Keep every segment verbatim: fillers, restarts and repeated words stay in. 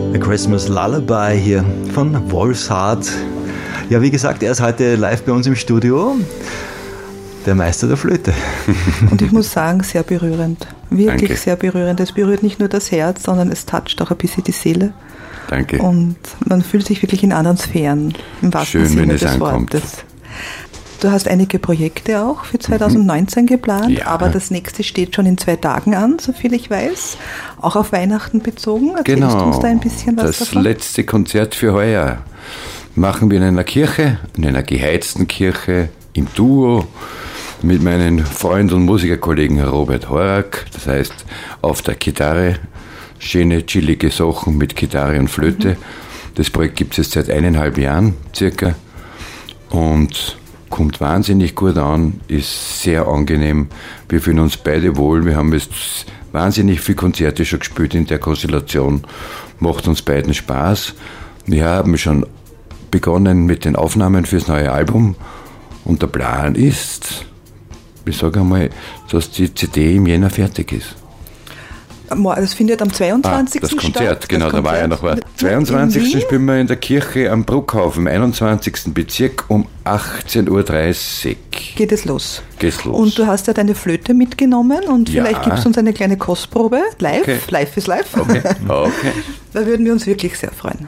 A Christmas Lullaby hier von Wolfshard. Ja, wie gesagt, er ist heute live bei uns im Studio. Der Meister der Flöte. Und ich muss sagen, sehr berührend. Wirklich Danke. Sehr berührend. Es berührt nicht nur das Herz, sondern es toucht auch ein bisschen die Seele. Danke. Und man fühlt sich wirklich in anderen Sphären, im wahrsten Schön, Sinne wenn es des ankommt. Wortes. Du hast einige Projekte auch für zwanzig neunzehn geplant, Ja. aber das nächste steht schon in zwei Tagen an, soviel ich weiß. Auch auf Weihnachten bezogen. Erzählst Genau. du uns da ein bisschen was das davon? letzte Konzert für heuer machen wir in einer Kirche, in einer geheizten Kirche, im Duo mit meinem Freund und Musikerkollegen Robert Horak. Das heißt, auf der Gitarre, schöne, chillige Sachen mit Gitarre und Flöte. Mhm. Das Projekt gibt es jetzt seit eineinhalb Jahren circa und kommt wahnsinnig gut an, ist sehr angenehm. Wir fühlen uns beide wohl. Wir haben jetzt wahnsinnig viele Konzerte schon gespielt in der Konstellation. Macht uns beiden Spaß. Wir haben schon begonnen mit den Aufnahmen fürs neue Album. Und der Plan ist, ich sage einmal, dass die C D im Jänner fertig ist. Das findet am zweiundzwanzigsten Ah, das Konzert, statt. genau, das da war ja noch was. zweiundzwanzigsten spielen wir in der Kirche am Bruckhafen, im einundzwanzigsten Bezirk um achtzehn Uhr dreißig. Geht es los. Geht's los. Und du hast ja deine Flöte mitgenommen und Ja. vielleicht gibst du uns eine kleine Kostprobe, live, Okay. live ist live. Okay, okay. Da würden wir uns wirklich sehr freuen.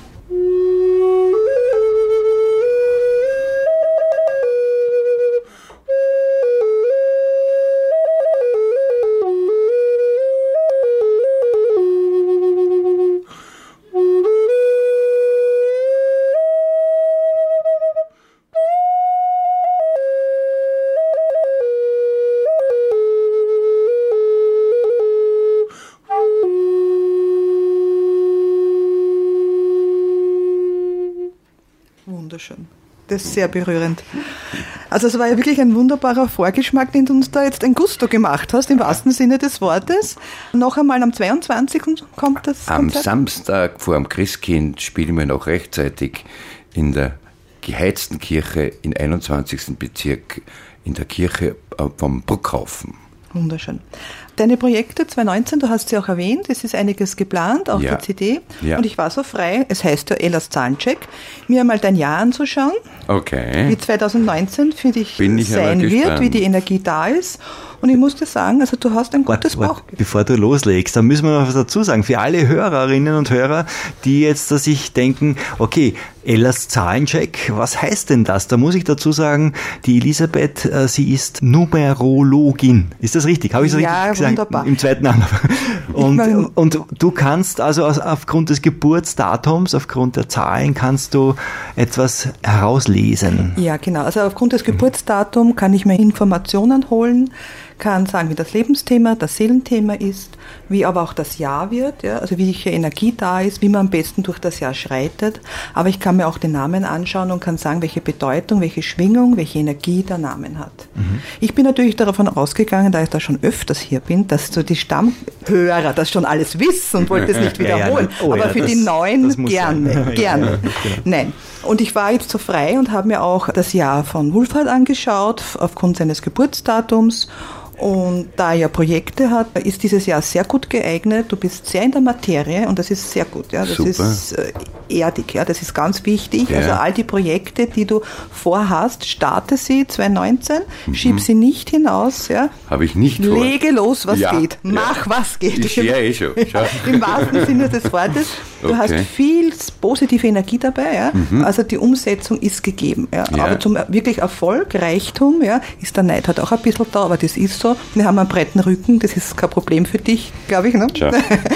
Wunderschön. Das ist sehr berührend. Also es war ja wirklich ein wunderbarer Vorgeschmack, den du uns da jetzt ein Gusto gemacht hast, im wahrsten Sinne des Wortes. Noch einmal am zweiundzwanzigsten kommt das Am Konzert? Samstag vor dem Christkind spielen wir noch rechtzeitig in der geheizten Kirche im einundzwanzigsten Bezirk in der Kirche vom Bruckhafen. Wunderschön. Deine Projekte zwanzig neunzehn, du hast sie auch erwähnt, es ist einiges geplant auf Ja. der C D. Ja. Und ich war so frei, es heißt ja Ellas Zahlencheck, mir einmal dein Jahr anzuschauen, Okay. wie zwanzig neunzehn für dich Bin ich aber sein wird, gespannt. wie die Energie da ist. Und ich muss dir sagen, also du hast ein gutes Warte, Bauchgefühl. bevor du loslegst, da müssen wir noch was dazu sagen. Für alle Hörerinnen und Hörer, die jetzt dass sich denken, okay, Ellas Zahlencheck, was heißt denn das? Da muss ich dazu sagen, die Elisabeth, äh, sie ist Numerologin. Ist das richtig? Habe ich das Ja, richtig gesagt? wunderbar. Im zweiten Anlauf. Und, mein- und du kannst also aus, aufgrund des Geburtsdatums, aufgrund der Zahlen, kannst du etwas herauslesen. Ja, genau. Also aufgrund des Geburtsdatums kann ich mir Informationen holen, kann sagen, wie das Lebensthema, das Seelenthema ist, wie aber auch das Jahr wird, ja, also welche Energie da ist, wie man am besten durch das Jahr schreitet. Aber ich kann mir auch den Namen anschauen und kann sagen, welche Bedeutung, welche Schwingung, welche Energie der Namen hat. Mhm. Ich bin natürlich davon ausgegangen, da ich da schon öfters hier bin, dass so die Stammhörer das schon alles wissen und wollte es nicht Ja, ja, wiederholen. oh, aber ja, für das- die Neuen das muss gerne, sein. gerne. Ja, ja, genau. Nein. Und ich war jetzt so frei und habe mir auch das Jahr von Wolfhard angeschaut, aufgrund seines Geburtsdatums. Und da er ja Projekte hat, ist dieses Jahr sehr gut geeignet. Du bist sehr in der Materie und das ist sehr gut. Ja, das Super. ist äh, erdig, ja, das ist ganz wichtig. Ja. Also all die Projekte, die du vorhast, starte sie zwanzig neunzehn, mhm. schieb sie nicht hinaus. Ja. Habe ich nicht vor. Lege los, was Ja, geht. Mach, ja. was geht. Ich sehe eh schon. Schau. Im wahrsten Sinne des Wortes. Du Okay. hast viel positive Energie dabei. Ja. Mhm. Also die Umsetzung ist gegeben. Ja. Ja. Aber zum wirklich Erfolg, Reichtum, ja, ist der Neid halt auch ein bisschen da, aber das ist so. Wir haben einen breiten Rücken, das ist kein Problem für dich, glaube ich. Ne? Schau.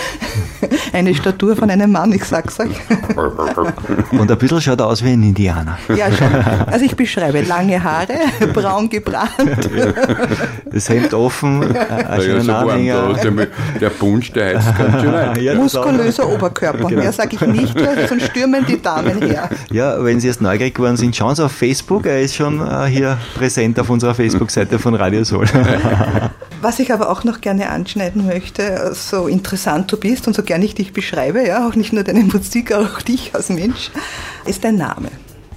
Eine Statur von einem Mann, ich sag's euch. Und ein bisschen schaut er aus wie ein Indianer. Ja, schon. Also ich beschreibe lange Haare, braun gebrannt. Das Hemd offen, ein Ja, schöner so warm, Anhänger. da, der, der Punsch, der heißt ganz schön rein. Ja, das auch. Muskulöser Oberkörper. Genau. Mehr sage ich nicht, weil sonst stürmen die Damen her. Ja, wenn Sie jetzt neugierig geworden sind, schauen Sie auf Facebook. Er ist schon äh, hier präsent auf unserer Facebook-Seite von Radio Soul. Was ich aber auch noch gerne anschneiden möchte, so interessant du bist und so gerne ich dich beschreibe, ja, auch nicht nur deine Musik, auch dich als Mensch, ist dein Name.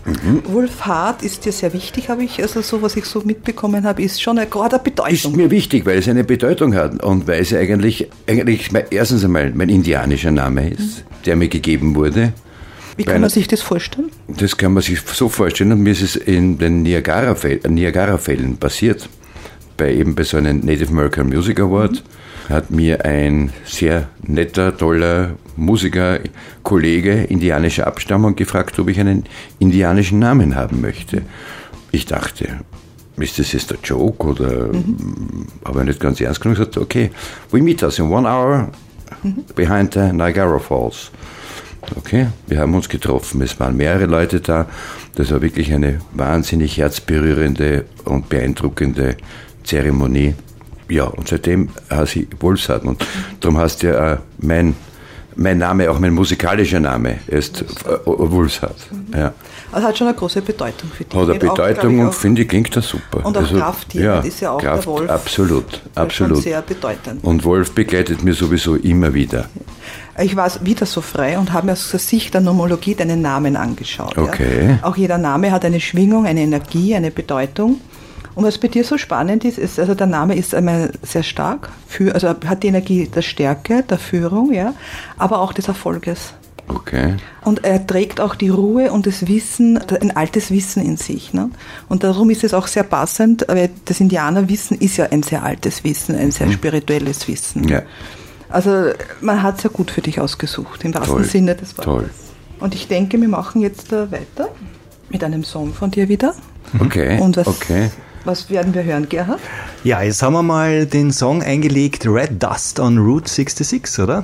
Mhm. Wolfhard ist dir sehr wichtig, habe ich, also so, was ich so mitbekommen habe, ist schon eine gerade Bedeutung. Ist mir wichtig, weil es eine Bedeutung hat und weil es eigentlich, eigentlich erstens einmal mein indianischer Name ist, mhm. der mir gegeben wurde. Wie kann man sich das vorstellen? Das kann man sich so vorstellen und mir ist es in den Niagara-Fällen Niagara passiert. Bei eben bei so einem Native American Music Award mhm. hat mir ein sehr netter, toller Musiker, Kollege indianischer Abstammung gefragt, ob ich einen indianischen Namen haben möchte. Ich dachte, ist das jetzt ein Joke oder mhm. aber nicht ganz ernst genommen. Ich sagte, okay, we meet us in one hour mhm. behind the Niagara Falls. Okay, wir haben uns getroffen. Es waren mehrere Leute da. Das war wirklich eine wahnsinnig herzberührende und beeindruckende Zeremonie. Ja, und seitdem heiße ich Wolfshard. Und darum heißt ja äh, mein, mein Name, auch mein musikalischer Name, ist äh, Wolfshard. Ja. Also hat schon eine große Bedeutung für dich. Hat eine Bedeutung auch, und finde ich, klingt das super. Und auch also, Kraft hier, ja, ist ja auch Kraft, der Wolf. Absolut, absolut. Sehr bedeutend. Und Wolf begleitet mir sowieso immer wieder. Ich war wieder so frei und habe mir aus der Sicht der Nomologie deinen Namen angeschaut. Okay. Ja. Auch jeder Name hat eine Schwingung, eine Energie, eine Bedeutung. Und was bei dir so spannend ist, ist, also der Name ist einmal sehr stark, für, also hat die Energie der Stärke, der Führung, ja, aber auch des Erfolges. Okay. Und er trägt auch die Ruhe und das Wissen, ein altes Wissen in sich. Ne? Und darum ist es auch sehr passend, weil das Indianerwissen ist ja ein sehr altes Wissen, ein sehr spirituelles Wissen. Ja. Also man hat es ja gut für dich ausgesucht, im wahrsten Toll. Sinne des Wortes. Toll. Und ich denke, wir machen jetzt weiter mit einem Song von dir wieder. Okay. Und was, okay. was werden wir hören, Gerhard? Ja, jetzt haben wir mal den Song eingelegt, Red Dust on Route sechsundsechzig, oder?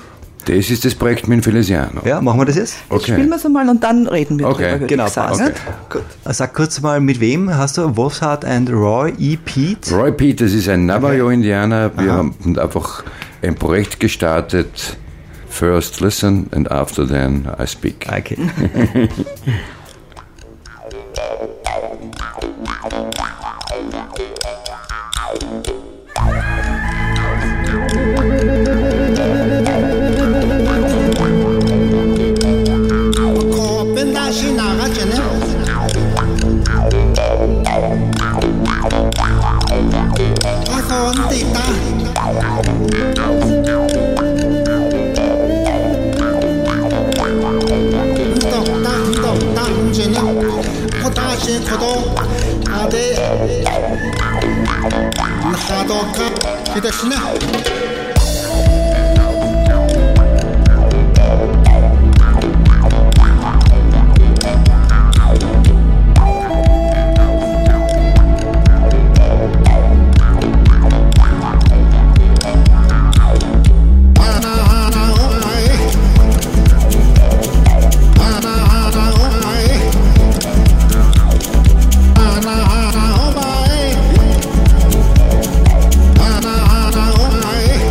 Das ist das Projekt mit Feliciano. Ja, machen wir das jetzt? Jetzt spielen wir es einmal und dann reden wir okay. drüber, würde genau, ich sagen. Okay. Gut. Sag kurz mal, mit wem hast du Wolfshard and Roy E. Pete? Roy Pete, das ist ein Navajo-Indianer. Wir Aha. haben einfach ein Projekt gestartet. First listen and after then I speak. Okay. Ana, ana, oh my.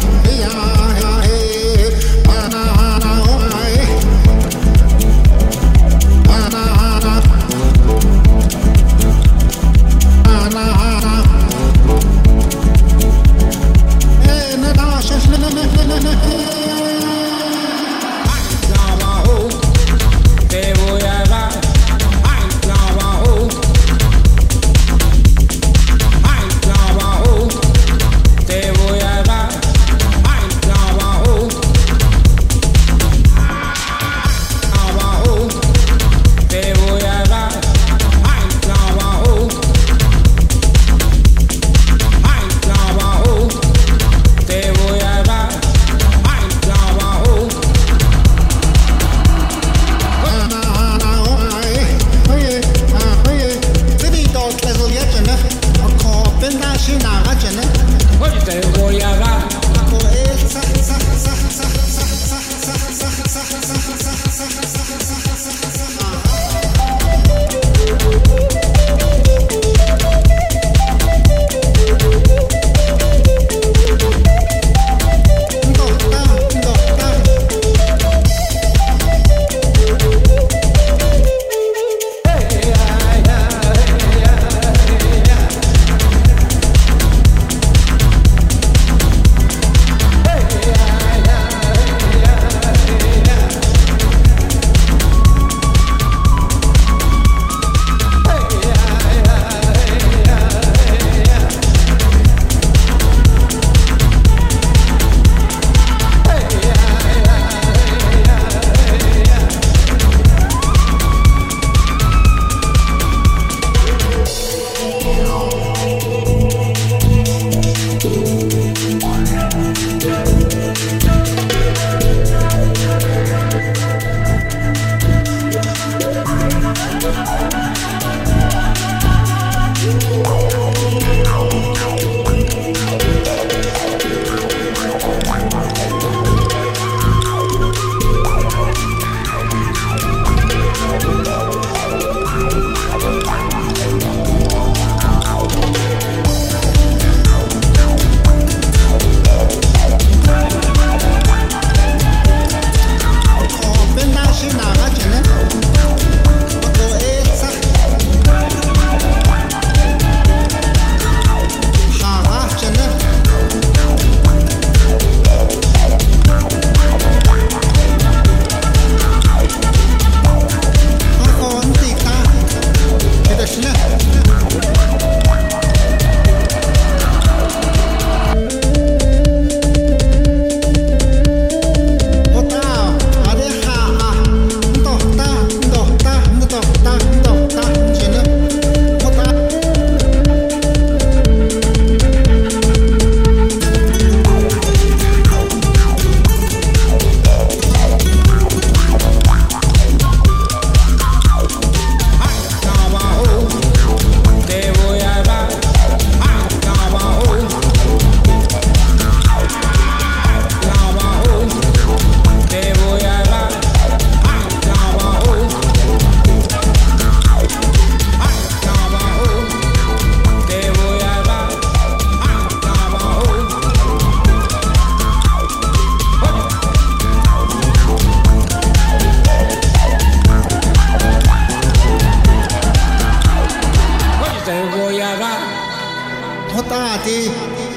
hotate